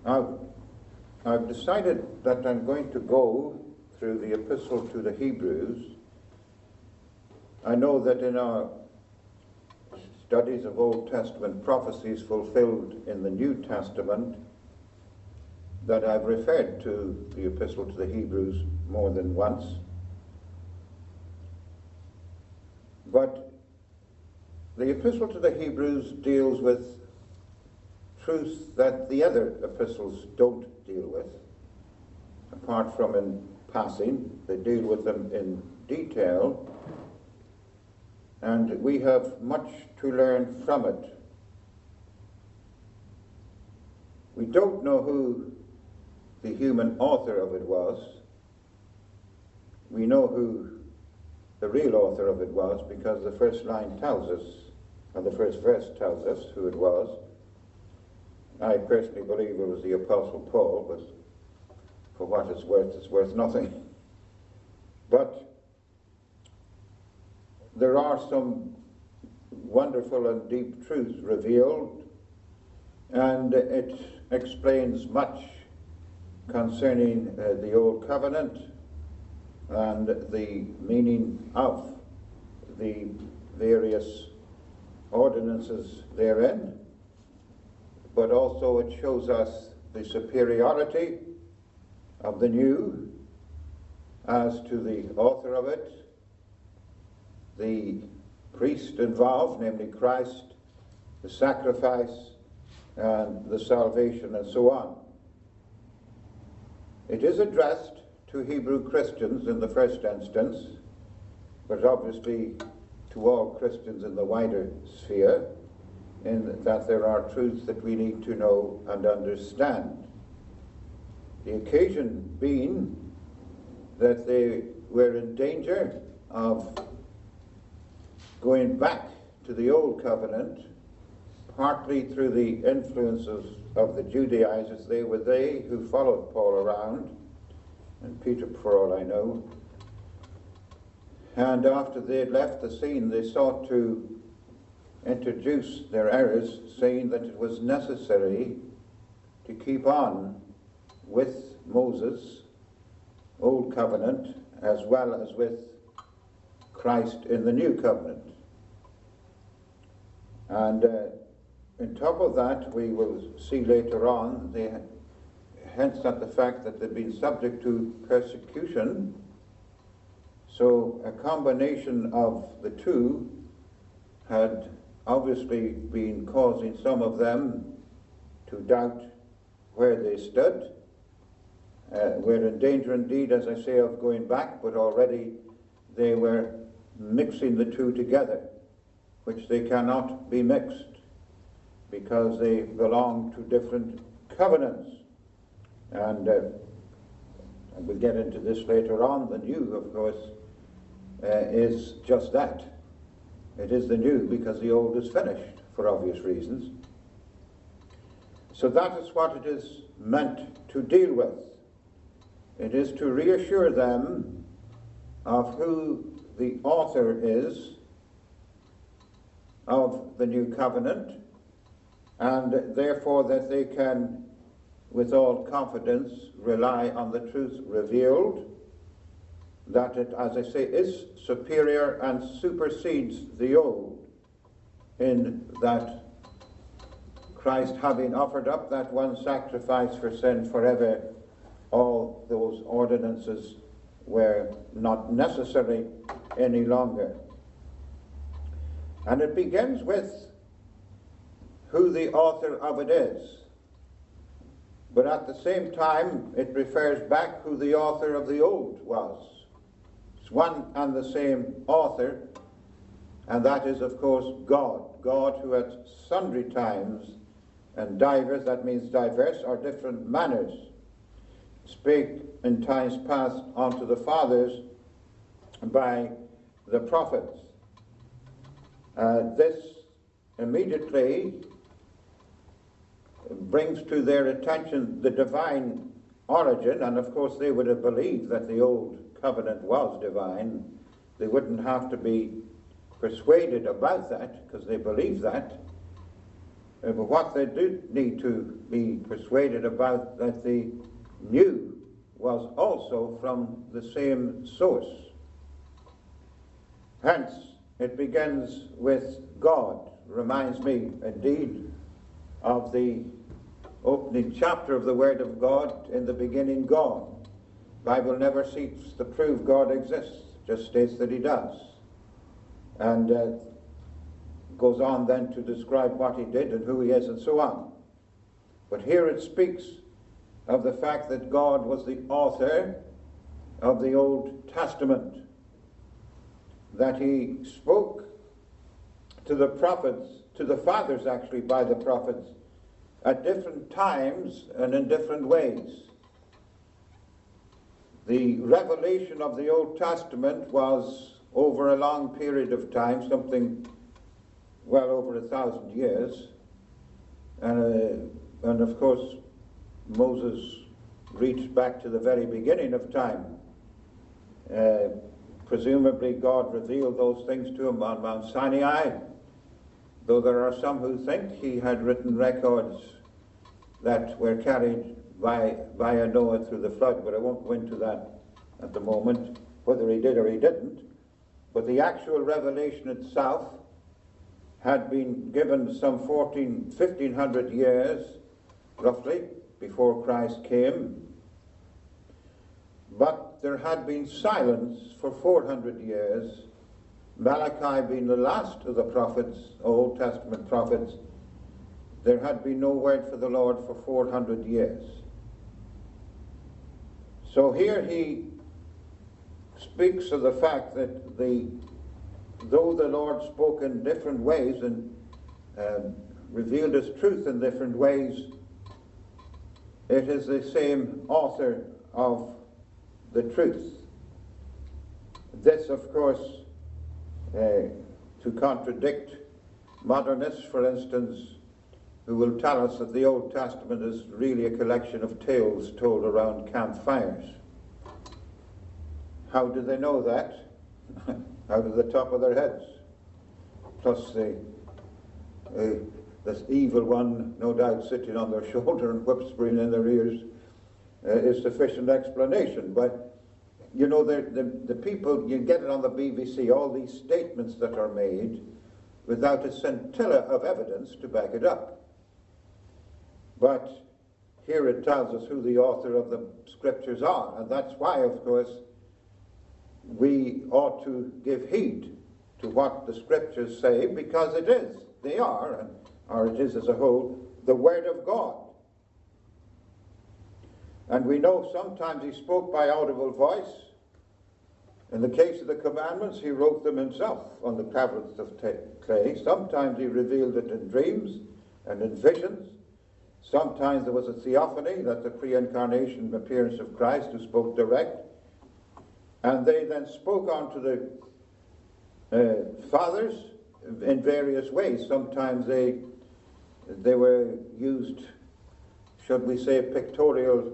I've, I've decided that I'm going to go through the Epistle to the Hebrews. I know that in our studies of Old Testament prophecies fulfilled in the New Testament, that I've referred to the Epistle to the Hebrews more than once. But the Epistle to the Hebrews deals with truths that the other epistles don't deal with. Apart from in passing, they deal with them in detail, and we have much to learn from it. We don't know who the human author of it was. We know who the real author of it was because the first line tells us, and the first verse tells us who it was. I personally believe it was the Apostle Paul, but for what it's worth nothing. But there are some wonderful and deep truths revealed, and it explains much concerning the Old Covenant and the meaning of the various ordinances therein. But also it shows us the superiority of the new as to the author of it, the priest involved, namely Christ, the sacrifice, and the salvation, and so on. It is addressed to Hebrew Christians in the first instance, but obviously to all Christians in the wider sphere, in that there are truths that we need to know and understand. The occasion being that they were in danger of going back to the Old Covenant, partly through the influences of the Judaizers. They were they who followed Paul around, and Peter for all I know. And after they had left the scene, they sought to introduce their errors, saying that it was necessary to keep on with Moses' Old Covenant as well as with Christ in the New Covenant. And on top of that, we will see later on they hints at the fact that they've been subject to persecution. So a combination of the two had obviously been causing some of them to doubt where they stood. We're in danger indeed, as I say, of going back, but already they were mixing the two together, which they cannot be mixed because they belong to different covenants. And we'll get into this later on. The new, of course, is just that. It is the new because the old is finished, for obvious reasons. So that is what it is meant to deal with. It is to reassure them of who the author is of the new covenant, and therefore that they can, with all confidence, rely on the truth revealed, that it, as I say, is superior and supersedes the old, in that Christ, having offered up that one sacrifice for sin forever, all those ordinances were not necessary any longer. And it begins with who the author of it is. But at the same time, it refers back who the author of the old was. It's one and the same author, and that is, of course, God. God who at sundry times and divers, that means diverse or different manners, spake in times past unto the fathers by the prophets. This immediately brings to their attention the divine origin, and of course they would have believed that the old covenant was divine. They wouldn't have to be persuaded about that because they believe that. But what they did need to be persuaded about, that they knew, was also from the same source. Hence, it begins with God. Reminds me, indeed, of the opening chapter of the Word of God. In the beginning, God. Bible never seeks to prove God exists, just states that he does. And goes on then to describe what he did and who he is and so on. But here it speaks of the fact that God was the author of the Old Testament, that he spoke to the prophets, to the fathers actually by the prophets, at different times and in different ways. The revelation of the Old Testament was over a long period of time, something well over 1,000 years, and of course Moses reached back to the very beginning of time. Presumably God revealed those things to him on Mount Sinai, though there are some who think he had written records that were carried via Noah through the flood, but I won't go into that at the moment, whether he did or he didn't. But the actual revelation itself had been given some 1,500 years, roughly, before Christ came. But there had been silence for 400 years, Malachi being the last of the prophets, Old Testament prophets. There had been no word for the Lord for 400 years. So here he speaks of the fact that though the Lord spoke in different ways and revealed his truth in different ways, it is the same author of the truth. This, of course, to contradict modernists, for instance, who will tell us that the Old Testament is really a collection of tales told around campfires. How do they know that? Out of the top of their heads. Plus this evil one, no doubt, sitting on their shoulder and whispering in their ears is sufficient explanation. But, you know, the people, you get it on the BBC, all these statements that are made without a scintilla of evidence to back it up. But here it tells us who the author of the scriptures are, and that's why, of course, we ought to give heed to what the scriptures say, because they are, or it is as a whole, the Word of God. And we know sometimes he spoke by audible voice. In the case of the commandments, he wrote them himself on the tablets of clay. Sometimes he revealed it in dreams and in visions. Sometimes there was a theophany, that's the pre-incarnation appearance of Christ, who spoke direct. And they then spoke on to the fathers in various ways. Sometimes they were used, should we say, pictorial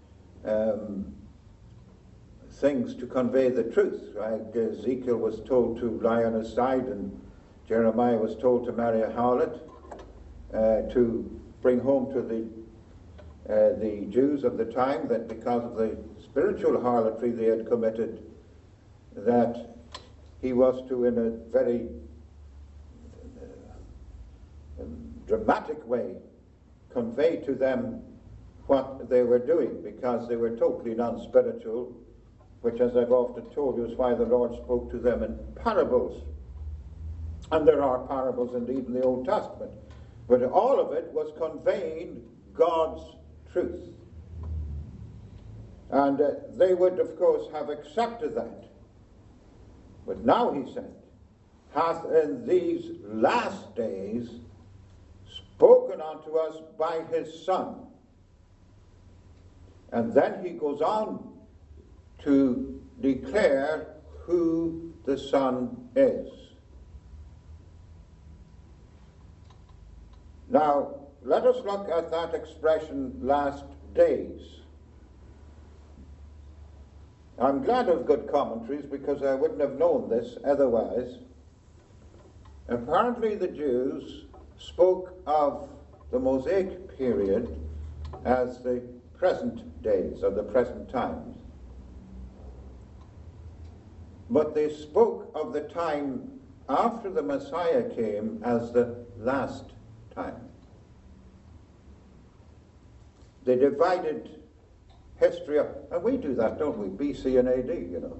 things to convey the truth. Like Ezekiel was told to lie on his side, and Jeremiah was told to marry a harlot, to bring home to the Jews of the time that because of the spiritual harlotry they had committed, that he was to, in a very dramatic way, convey to them what they were doing, because they were totally non-spiritual, which, as I've often told you, is why the Lord spoke to them in parables. And there are parables indeed in the Old Testament. But all of it was conveying God's truth. And they would, of course, have accepted that. But now, he said, hath in these last days spoken unto us by his Son. And then he goes on to declare who the Son is. Now, let us look at that expression, last days. I'm glad of good commentaries, because I wouldn't have known this otherwise. Apparently the Jews spoke of the Mosaic period as the present days, or the present times. But they spoke of the time after the Messiah came as the last time. They divided history up, and we do that, don't we? BC and AD, you know.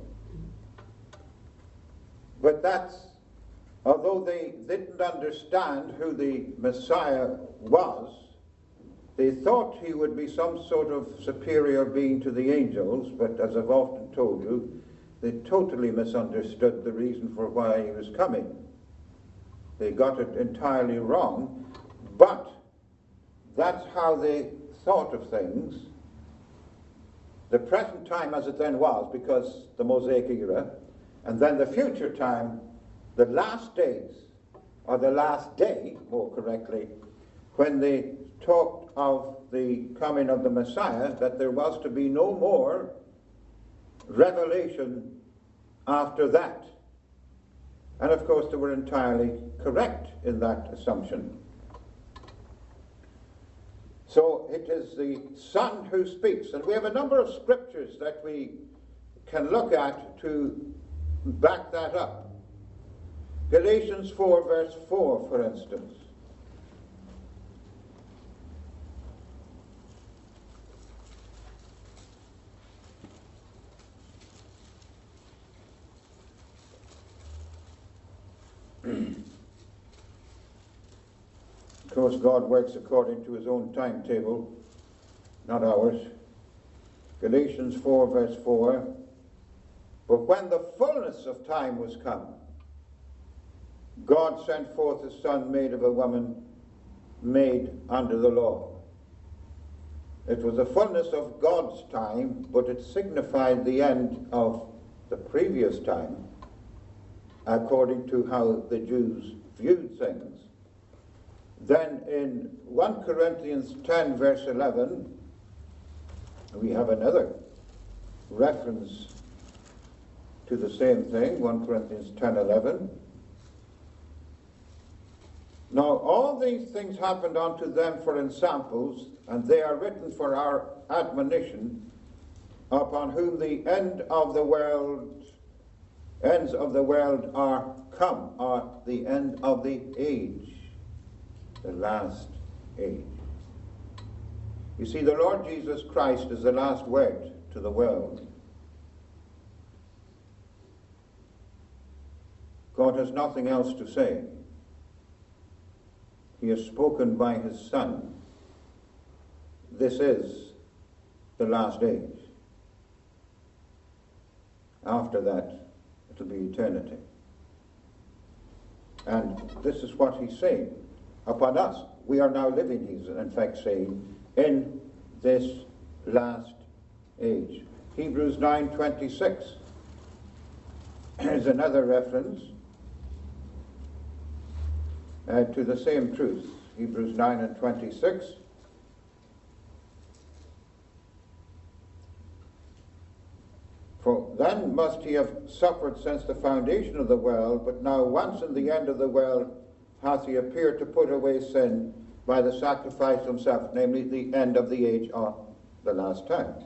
But that's, although they didn't understand who the Messiah was, they thought he would be some sort of superior being to the angels, but as I've often told you, they totally misunderstood the reason for why he was coming. They got it entirely wrong, but that's how they thought of things. The present time as it then was, because the Mosaic era, and then the future time, the last days, or the last day, more correctly, when they talked of the coming of the Messiah, that there was to be no more revelation after that. And of course they were entirely correct in that assumption. So it is the Son who speaks, and we have a number of scriptures that we can look at to back that up. Galatians 4 verse 4, for instance. Of course, God works according to his own timetable, not ours. Galatians 4 verse 4. But when the fullness of time was come, God sent forth his Son, made of a woman, made under the law. It was the fullness of God's time, but it signified the end of the previous time, according to how the Jews viewed things. Then in 1 Corinthians 10 verse 11, we have another reference to the same thing, 1 Corinthians 10:11. Now all these things happened unto them for ensamples, and they are written for our admonition, upon whom the ends of the world are come, or the end of the age, the last age. You see, the Lord Jesus Christ is the last word to the world. God has nothing else to say. He has spoken by his Son. This is the last age. After that, it'll be eternity. And this is what he's saying. Upon us, we are now living, he's in fact saying, in this last age. Hebrews 9:26 is another reference to the same truth. Hebrews 9:26. For then must he have suffered since the foundation of the world, but now once in the end of the world hath he appeared to put away sin by the sacrifice of himself, namely the end of the age or the last time.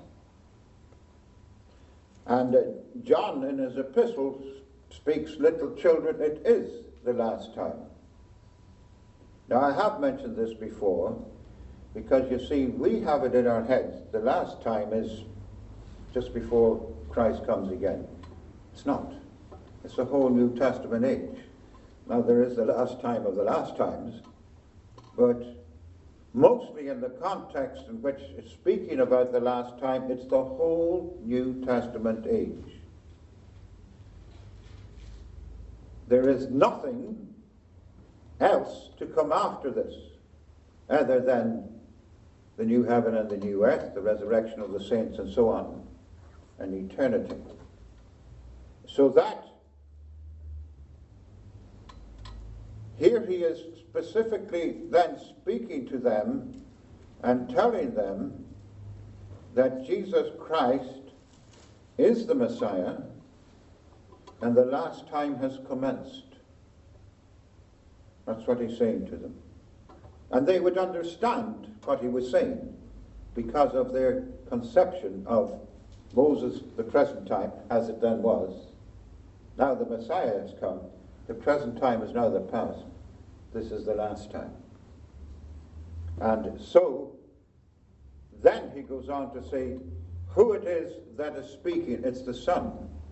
And John in his epistle speaks, little children, it is the last time. Now I have mentioned this before, because you see, we have it in our heads, the last time is just before Christ comes again. It's not. It's the whole New Testament age. Now there is the last time of the last times, but mostly in the context in which it's speaking about the last time, it's the whole New Testament age. There is nothing else to come after this other than the new heaven and the new earth, the resurrection of the saints and so on, and eternity. So that here he is specifically then speaking to them and telling them that Jesus Christ is the Messiah and the last time has commenced. That's what he's saying to them. And they would understand what he was saying because of their conception of Moses, the present time, as it then was. Now the Messiah has come. The present time is now the past. This is the last time. And so, then he goes on to say, who it is that is speaking, it's the Son.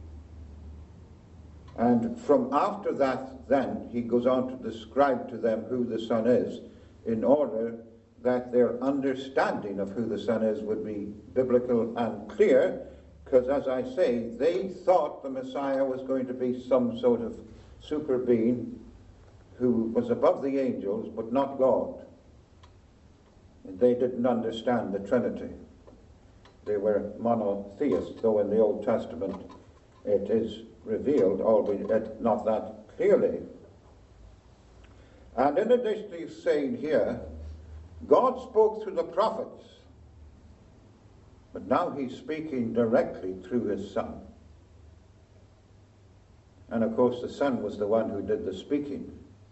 And from after that, then, he goes on to describe to them who the Son is, in order that their understanding of who the Son is would be biblical and clear, because, as I say, they thought the Messiah was going to be some sort of super being who was above the angels, but not God. And they didn't understand the Trinity. They were monotheists, though in the Old Testament it is revealed, albeit not that clearly. And in addition, he's saying here, God spoke through the prophets, but now he's speaking directly through his Son. And of course the Son was the one who did the speaking.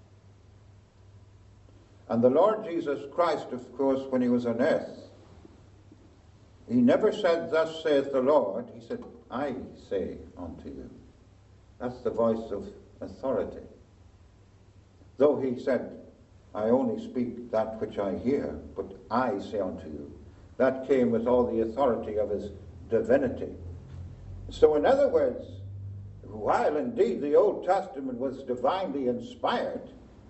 And the Lord Jesus Christ, of course, when he was on earth, he never said, thus saith the Lord. He said, I say unto you. That's the voice of authority. Though he said, I only speak that which I hear, but I say unto you. That came with all the authority of his divinity. So in other words, while indeed the Old Testament was divinely inspired,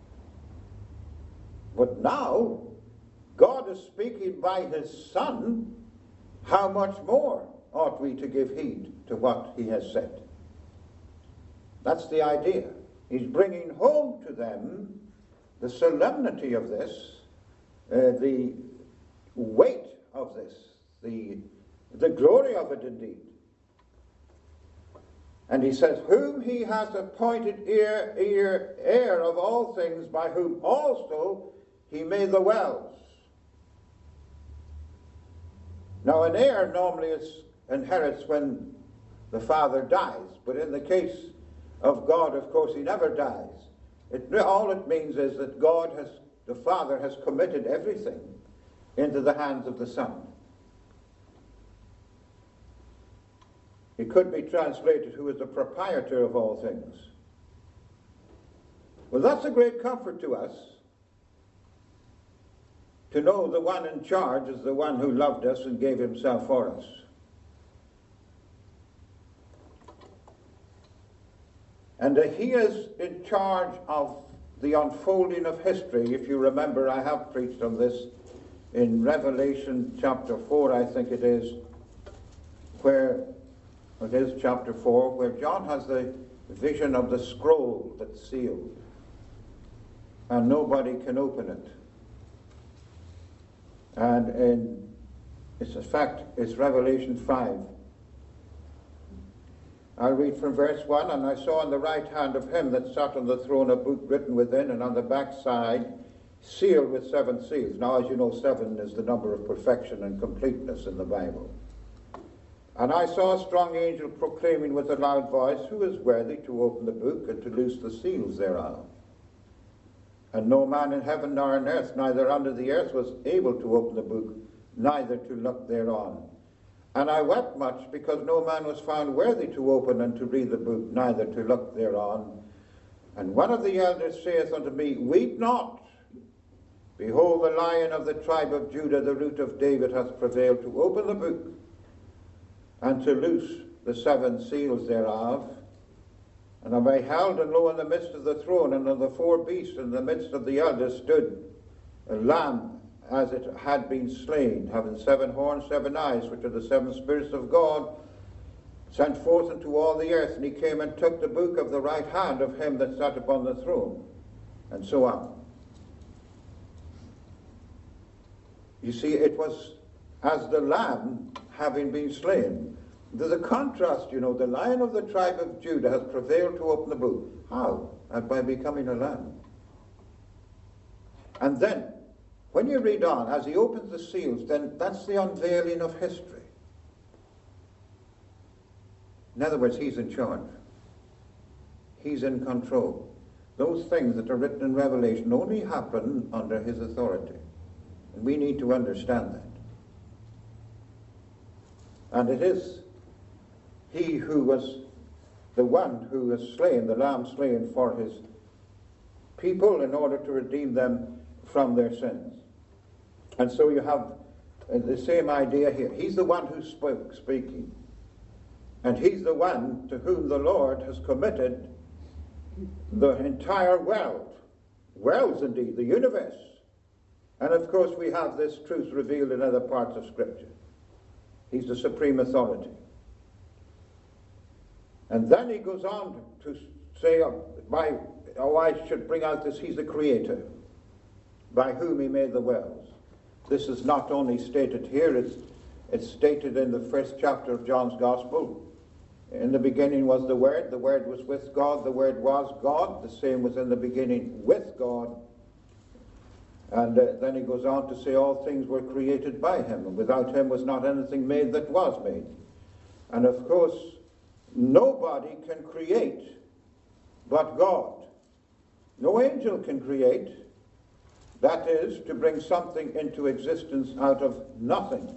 but now God is speaking by his Son, how much more ought we to give heed to what he has said? That's the idea. He's bringing home to them the solemnity of this, the weight of this, the glory of it indeed. And he says, whom he has appointed heir of all things, by whom also he made the worlds. Now an heir normally inherits when the father dies, but in the case of God, of course, he never dies. All it means is that the Father has committed everything into the hands of the Son. It could be translated, who is the proprietor of all things. Well, that's a great comfort to us, to know the one in charge is the one who loved us and gave himself for us. And he is in charge of the unfolding of history. If you remember, I have preached on this in Revelation chapter 4, I think it is, chapter 4, where John has the vision of the scroll that's sealed, and nobody can open it. And it's Revelation 5. I'll read from verse 1. And I saw on the right hand of him that sat on the throne a book written within, and on the back side sealed with 7 seals. Now, as you know, 7 is the number of perfection and completeness in the Bible. And I saw a strong angel proclaiming with a loud voice, who is worthy to open the book and to loose the seals thereof? And no man in heaven nor on earth, neither under the earth, was able to open the book, neither to look thereon. And I wept much, because no man was found worthy to open and to read the book, neither to look thereon. And one of the elders saith unto me, weep not. Behold, the Lion of the tribe of Judah, the root of David, hath prevailed to open the book and to loose the 7 seals thereof. And I beheld, and lo, in the midst of the throne and of the 4 beasts, in the midst of the elders, stood a lamb as it had been slain, having 7 horns, 7 eyes, which are the 7 spirits of God, sent forth into all the earth. And he came and took the book of the right hand of him that sat upon the throne, and so on. You see, it was as the lamb having been slain. There's a contrast, you know. The Lion of the tribe of Judah has prevailed to open the book. How? And by becoming a lamb. And then, when you read on, as he opens the seals, then that's the unveiling of history. In other words, he's in charge. He's in control. those things that are written in Revelation only happen under his authority. And we need to understand that. And it is he who was the one who was slain, the lamb slain for his people in order to redeem them from their sins. And so you have the same idea here. He's the one who speaking. And he's the one to whom the Lord has committed the entire world. Worlds indeed, the universe. And of course we have this truth revealed in other parts of Scripture. He's the supreme authority. And then he goes on to say, I should bring out this, he's the creator, by whom he made the worlds. This is not only stated here, it's stated in the first chapter of John's Gospel. In the beginning was the Word was with God, the Word was God, the same was in the beginning with God. And then he goes on to say all things were created by him, and without him was not anything made that was made. And of course, nobody can create but God. No angel can create. That is, to bring something into existence out of nothing.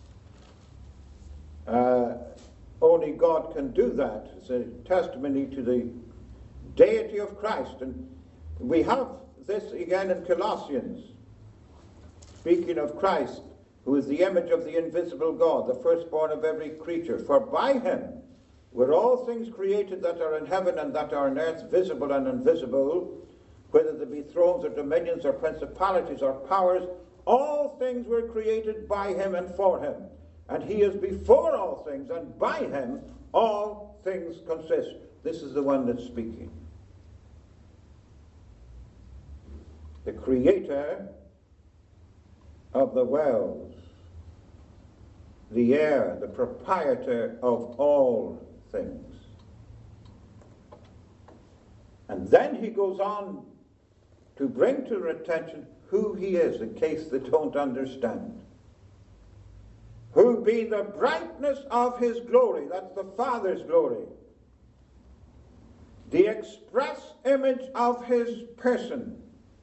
Only God can do that. It's a testimony to the deity of Christ. And we have this again in Colossians, speaking of Christ, who is the image of the invisible God, the firstborn of every creature. For by him were all things created that are in heaven and that are on earth, visible and invisible, whether there be thrones or dominions or principalities or powers, all things were created by him and for him. And he is before all things, and by him all things consist. This is the one that's speaking. The creator of the worlds, the air, the proprietor of all things. And then he goes on to bring to their attention who he is, in case they don't understand. Who being the brightness of his glory, that's the Father's glory, the express image of his person.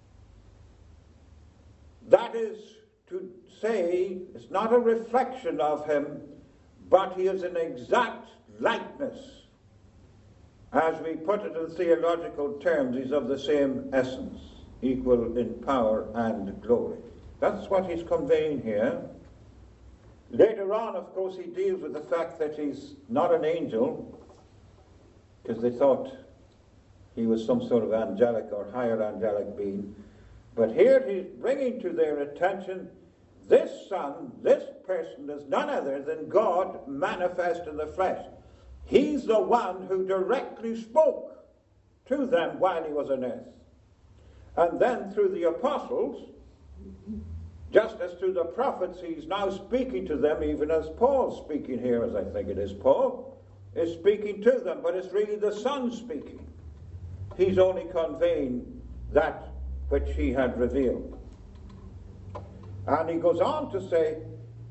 That is to say, it's not a reflection of him, but he is an exact likeness. As we put it in theological terms, he's of the same essence, equal in power and glory. That's what he's conveying here. Later on, of course, he deals with the fact that he's not an angel, because they thought he was some sort of angelic or higher angelic being. But here he's bringing to their attention this Son, this person is none other than God manifest in the flesh. He's the one who directly spoke to them while he was on earth. And then through the apostles, just as through the prophets, he's now speaking to them, even as Paul's speaking here, as I think it is Paul, is speaking to them, but it's really the Son speaking. He's only conveying that which he had revealed. And he goes on to say,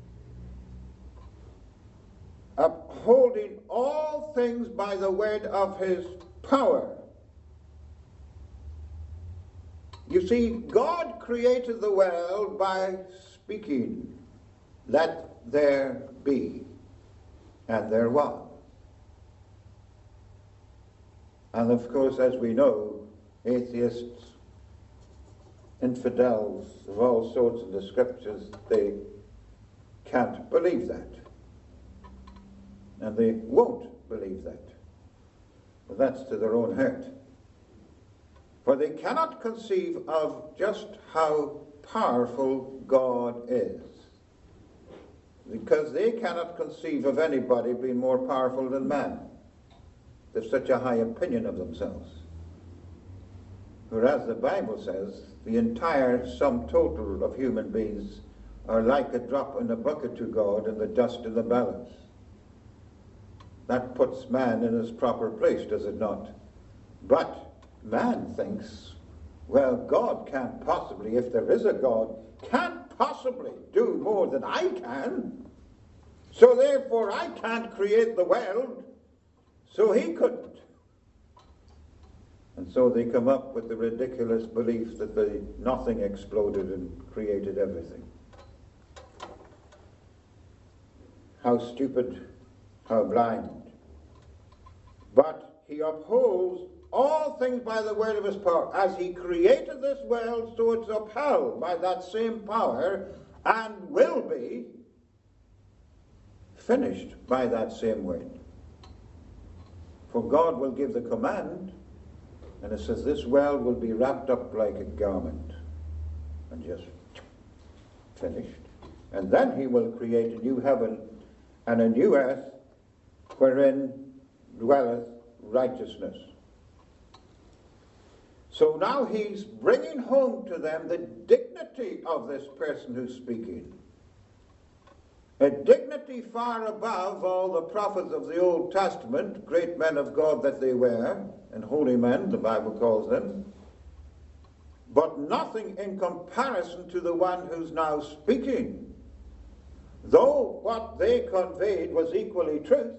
upholding all things by the word of his power. You see, God created the world by speaking, let there be, and there was. And of course, as we know, atheists, infidels of all sorts in the scriptures, they can't believe that. And they won't believe that. But that's to their own hurt. For they cannot conceive of just how powerful God is. Because they cannot conceive of anybody being more powerful than man. They've such a high opinion of themselves. Whereas the Bible says the entire sum total of human beings are like a drop in a bucket to God and the dust in the balance. That puts man in his proper place, does it not? But man thinks, well, God can't possibly, if there is a God, can't possibly do more than I can. So therefore I can't create the world, so he couldn't. And so they come up with the ridiculous belief that nothing exploded and created everything. How stupid, how blind. But he upholds all things by the word of his power. As he created this world, so it's upheld by that same power and will be finished by that same word. For God will give the command, and it says this world will be wrapped up like a garment and just finished. And then he will create a new heaven and a new earth wherein dwelleth righteousness. So now he's bringing home to them the dignity of this person who's speaking. A dignity far above all the prophets of the Old Testament, great men of God that they were, and holy men, the Bible calls them, but nothing in comparison to the one who's now speaking. Though what they conveyed was equally truth,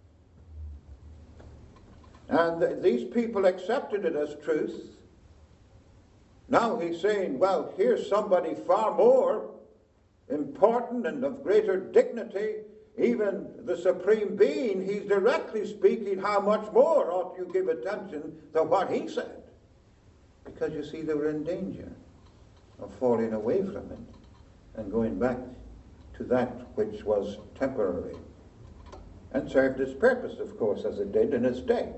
and these people accepted it as truth, now he's saying, well, here's somebody far more important and of greater dignity, even the Supreme Being. He's directly speaking, how much more ought you give attention to what he said? Because you see, they were in danger of falling away from it and going back to that which was temporary, and served its purpose, of course, as it did in its day.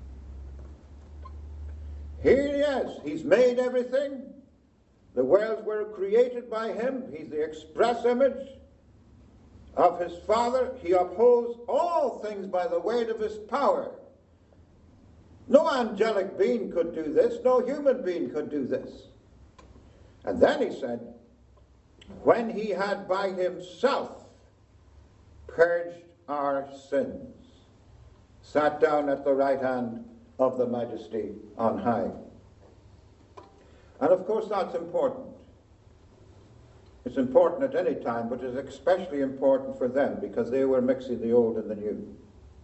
Here he is. He's made everything. The worlds were created by him. He's the express image of his Father. He upholds all things by the word of his power. No angelic being could do this. No human being could do this. And then he said, when he had by himself purged our sins, sat down at the right hand of the Majesty on high. And of course that's important. It's important at any time, but it's especially important for them because they were mixing the old and the new.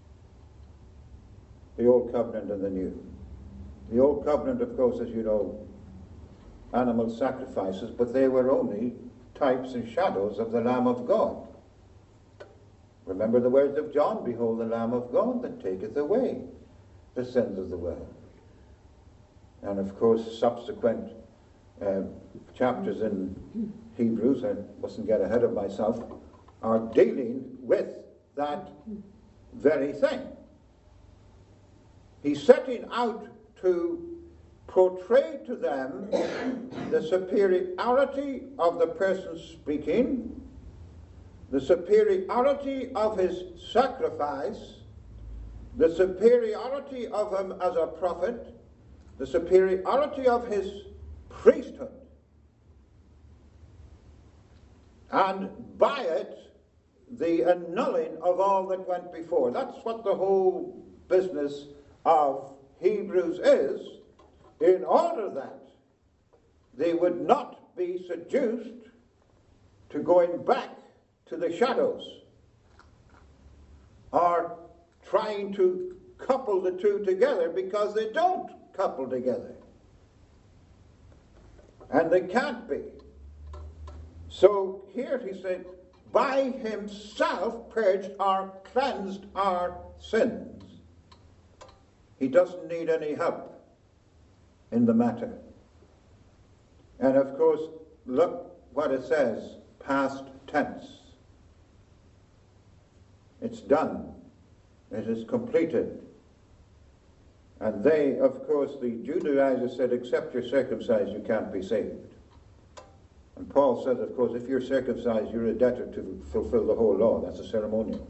The old covenant and the new. The old covenant, of course, as you know, animal sacrifices, but they were only types and shadows of the Lamb of God. Remember the words of John, behold the Lamb of God that taketh away the sins of the world. And of course subsequent chapters in Hebrews, I mustn't get ahead of myself, are dealing with that very thing. He's setting out to portray to them the superiority of the person speaking, the superiority of his sacrifice, the superiority of him as a prophet, the superiority of his priesthood, and by it the annulling of all that went before. That's what the whole business of Hebrews is, in order that they would not be seduced to going back to the shadows or trying to couple the two together, because they don't couple together. And they can't be. So here he said, by himself purged or cleansed our sins. He doesn't need any help in the matter. And of course, look what it says, past tense. It's done. It is completed. And they, of course, the Judaizers said, except you're circumcised, you can't be saved. And Paul said, of course, if you're circumcised, you're a debtor to fulfill the whole law. That's a ceremonial.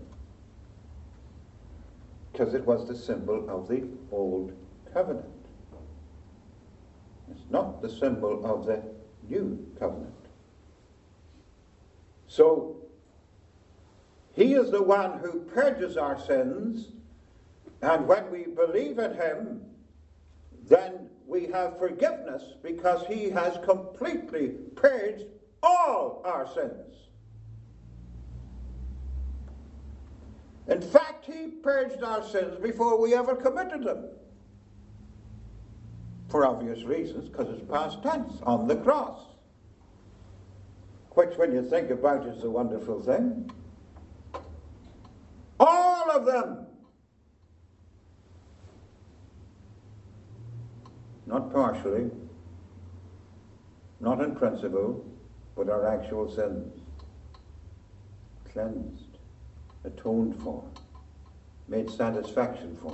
Because it was the symbol of the old covenant. It's not the symbol of the new covenant. So, he is the one who purges our sins, and when we believe in him, then we have forgiveness, because he has completely purged all our sins. In fact, he purged our sins before we ever committed them. for obvious reasons, because it's past tense, on the cross. Which, when you think about it, is a wonderful thing. All of them. Not partially, not in principle, but our actual sins. Cleansed, atoned for, made satisfaction for.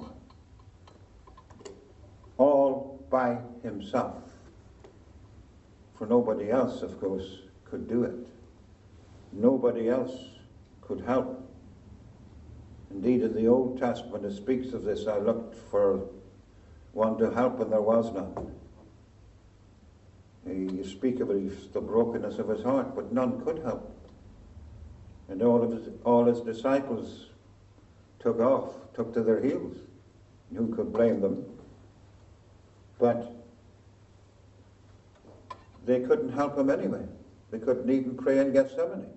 All by himself. For nobody else, of course, could do it. Nobody else could help. Indeed, in the Old Testament, it speaks of this. I looked for one to help, and there was none. You speak of it, the brokenness of his heart, but none could help. And all his disciples took to their heels. Who could blame them? But they couldn't help him anyway. They couldn't even pray in Gethsemane.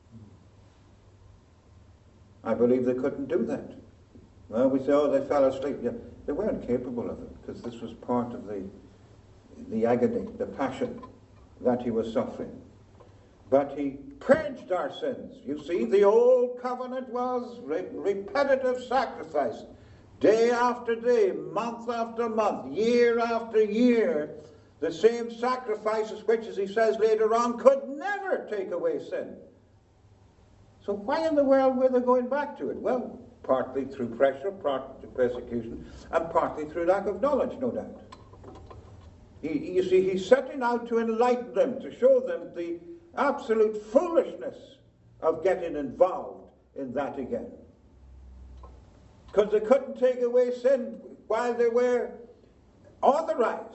I believe they couldn't do that. Well, we say, oh, they fell asleep. Yeah, they weren't capable of it, because this was part of the agony, the passion that he was suffering. But he purged our sins. You see, the old covenant was repetitive sacrifice. Day after day, month after month, year after year, the same sacrifices which, as he says later on, could never take away sin. So why in the world were they going back to it? Well, partly through pressure, partly through persecution, and partly through lack of knowledge, no doubt. You see, he's setting out to enlighten them, to show them the absolute foolishness of getting involved in that again. Because they couldn't take away sin while they were authorized.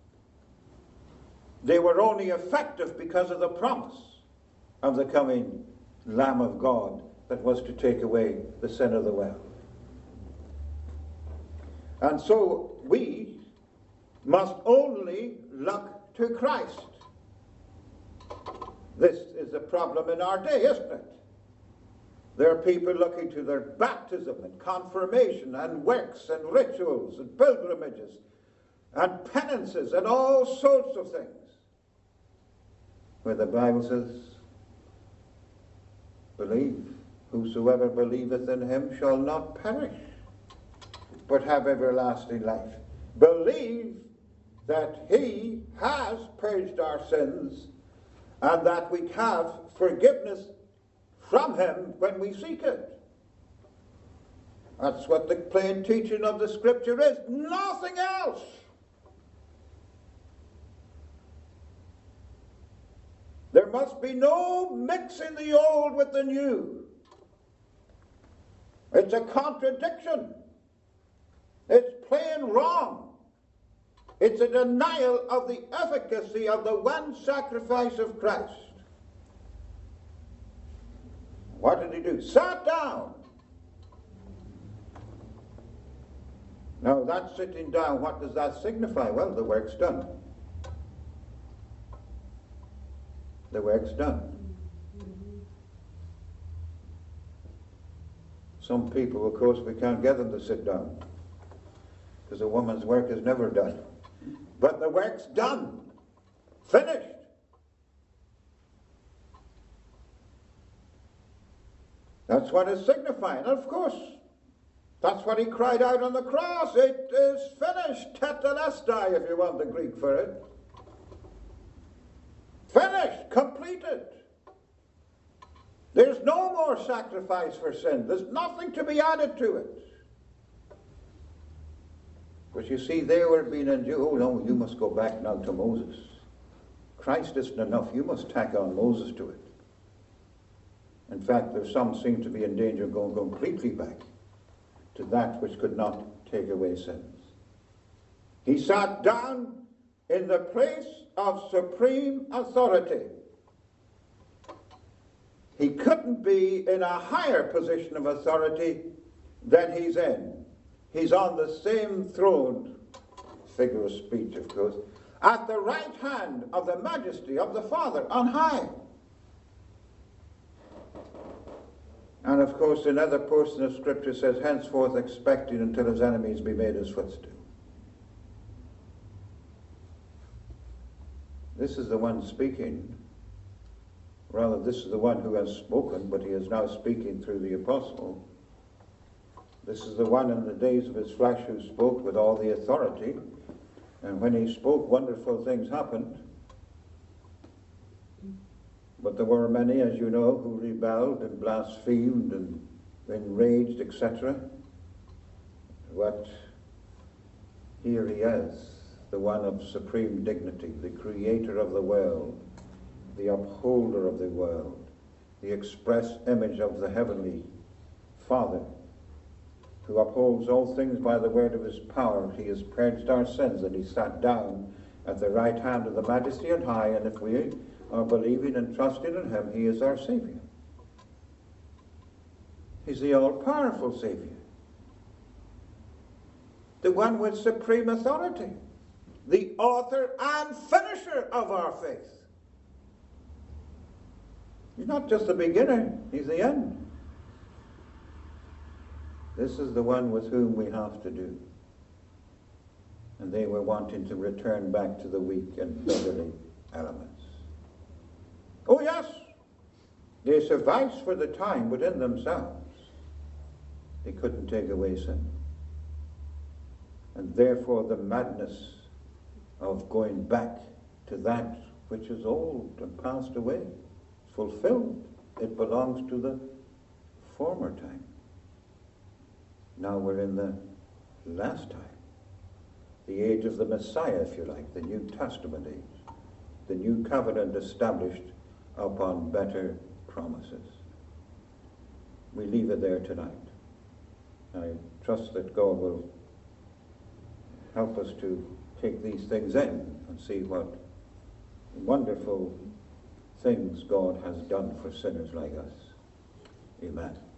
They were only effective because of the promise of the coming Lamb of God that was to take away the sin of the world. And so we must only look to Christ. This is the problem in our day, isn't it? There are people looking to their baptism and confirmation and works and rituals and pilgrimages and penances and all sorts of things, where the Bible says, believe, whosoever believeth in him shall not perish, but have everlasting life. Believe that he has purged our sins and that we have forgiveness from him when we seek it. That's what the plain teaching of the Scripture is. Nothing else. There must be no mixing the old with the new. It's a contradiction. It's plain wrong. It's a denial of the efficacy of the one sacrifice of Christ. What did he do? Sat down. Now that sitting down, what does that signify? Well, the work's done. The work's done. Some people, of course, we can't get them to sit down, because a woman's work is never done. But the work's done. Finished. That's what it's signifying. And of course, that's what he cried out on the cross. It is finished. Tetelestai, if you want the Greek for it. Finished. Completed. There's no more sacrifice for sin. There's nothing to be added to it. But you see, they were being endured. Oh no, you must go back now to Moses. Christ isn't enough. You must tack on Moses to it. In fact, there's some seem to be in danger of going completely back to that which could not take away sins. He sat down in the place of supreme authority. He couldn't be in a higher position of authority than he's in. He's on the same throne, figure of speech, of course, at the right hand of the majesty of the Father on high. And of course, another portion of Scripture says, henceforth expecting until his enemies be made his footstool. This is the one speaking. Rather, this is the one who has spoken, but he is now speaking through the apostle. This is the one in the days of his flesh who spoke with all the authority. And when he spoke, wonderful things happened. But there were many, as you know, who rebelled and blasphemed and enraged, etc. But here he is, the one of supreme dignity, the creator of the world, the upholder of the world, the express image of the heavenly Father, who upholds all things by the word of his power. He has purged our sins, and he sat down at the right hand of the Majesty on high, and if we are believing and trusting in him, he is our Savior. He's the all-powerful Savior, the one with supreme authority, the author and finisher of our faith. He's not just the beginner, he's the end. This is the one with whom we have to do. And they were wanting to return back to the weak and beggarly elements. Oh yes, they suffice for the time, but in themselves they couldn't take away sin. And therefore the madness of going back to that which is old and passed away, fulfilled. It belongs to the former time. Now we're in the last time, the age of the Messiah, if you like, the New Testament age, the new covenant established upon better promises. We leave it there tonight. I trust that God will help us to take these things in and see what wonderful things God has done for sinners like us. Amen.